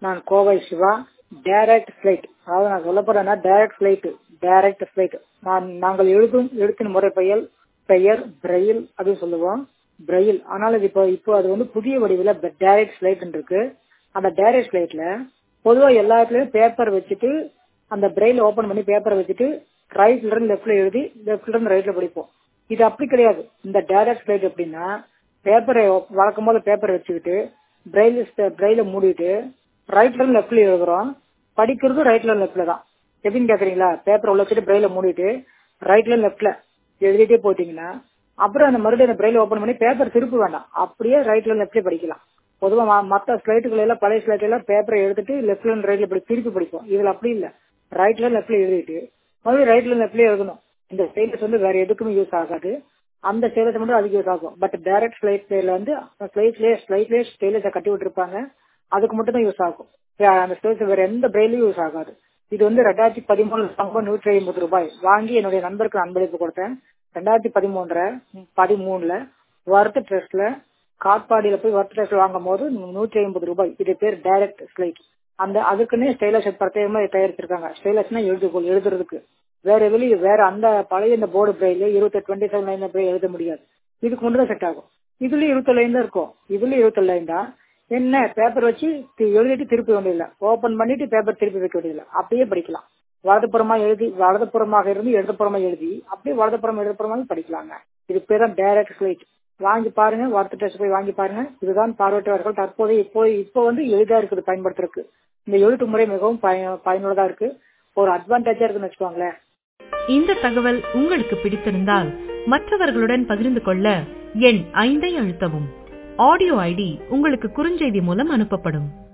நான் Kovai Siva. Direct flight, அதாவது நான் சொல்ல போறேன்னா டைரக்ட் ஃபிளைட். நாங்கள் எழுதும் எழுத்தின் முறை பெயர் பிரெயில் அப்படின்னு சொல்லுவோம், பிரெயில். ஆனால் இது இப்போ அது வந்து புதிய வடிவில் டைரக்ட் ஃபிளைட் இருக்கு. அந்த டைரக்ட் ஃபிளைட்ல பொதுவா எல்லா இடத்துலயும் பேப்பர் வச்சுட்டு அந்த பிரெயில் ஓபன் பண்ணி பேப்பரை வச்சுட்டு ரைட்ல இருந்து லெப்ட்ல எழுதி லெப்ட்ல இருந்து ரைட்ல படிப்போம். இது அப்படி கிடையாது. இந்த டைரக்ட் ஃபிளைட் எப்படின்னா, பேப்பரை வழக்கம் போல பேப்பரை வச்சுக்கிட்டு பிரெயில மூடிட்டு ரைட்ல இருந்து லெப்ட்ல எழுதுறோம். படிக்கிறது ரைட்ல இருந்து லெப்ட்ல தான். எப்படின்னு கேக்குறீங்களா? பேப்பரை உள்ள வச்சுட்டு பிரெயில மூடிட்டு ரைட்ல இருந்து லெப்ட்ல எழுதிட்டே போட்டீங்கன்னா அப்புறம் அந்த மறுபடியும் அந்த பிரெயில ஓபன் பண்ணி பேப்பர் திருப்ப வேண்டாம், அப்படியே ரைட்ல இருந்து லெப்ட்ல படிக்கலாம். பொதுவா மற்ற ஸ்லைட்டுகள் எல்லாம் பழைய ஸ்லைட் எல்லாம் பேப்பரை எடுத்துட்டு லெப்ட்ல இருந்து ரைட்ல திருப்பி படிப்போம். இதுல அப்படி இல்ல, ரைட்ல லெப்ட்ல எழுதிட்டு மறுபடியும் ரைட்ல லெப்ட்ல எழுதணும். இந்த ஸ்டைலஸ் வந்து வேற எதுக்குமே யூஸ் ஆகாது, அந்த ஸ்டைலஸ் மட்டும் அதுக்கு யூஸ் ஆகும். பட் டைரக்ட் ஸ்லைட்ல வந்து ஸ்லைட்லயே ஸ்டைலஸை கட்டி விட்டுருப்பாங்க, அதுக்கு மட்டும் தான் யூஸ் ஆகும். அந்த ஸ்டைலஸ் வேற எந்த பிரெயிலையும் யூஸ் ஆகாது. இது வந்து 2013 ₹150 வாங்கி என்னுடைய நண்பருக்கு அன்பளிப்பு கொடுத்தேன். 2013 வர்த் ட்ரெஸ்ட்ல காட்பாடியில போய் வர்த் ட்ரெஸ்ட் வாங்கும் போது ₹150. இது பேர் டைரக்ட் ஸ்லைட். அதுக்குன்னே ஸ்டைலஸ் பிரத்யேகமா தயாரிச்சிருக்காங்க. ஸ்டைலஸ்னா எழுதுறதுக்கு வேற வெளியே வேற அந்த பழைய இந்த போர்டு பிரெயில 27 லைன் பிரெயில் எழுத முடியாது. இதுக்கு மட்டும் தான் செட் ஆகும். இதுலயும் 27 லைன் தான் இருக்கும். இதுலயும் 27 லைன் தான். என்ன பேப்பர் வச்சு எழுதிட்டு திருப்பி வேண்டியதில்லை, ஓபன் பண்ணிட்டு பேப்பர் திருப்பி வைக்க வேண்டியதில்லை, அப்படியே படிக்கலாம். வலதுபுறமாக இருந்து இடதுபுறமா எழுதி அப்படியே இடதுபுறமாக படிக்கலாங்க. இது பேர் தான் டைரக்ட் ஸ்லைட். வாங்கி பாருங்க, வார்த்தை டெஸ்ட் போய் வாங்கி பாருங்க. இதுதான் பார்வையற்றவர்கள் தற்போது இப்போ வந்து எளிதா இருக்குது பயன்படுத்துறதுக்கு. இந்த எழுத்து முறை மிகவும் பயனுள்ளதா இருக்கு, ஒரு அட்வான்டேஜா இருக்குன்னு வச்சுக்கோங்களேன். இந்த தகவல் உங்களுக்கு பிடித்திருந்தால் மற்றவர்களுடன் பகிர்ந்து கொள்ள எண் 5 அழுத்தவும். ஆடியோ ஐடி உங்களுக்கு குறுஞ்செய்தி மூலம் அனுப்பப்படும்.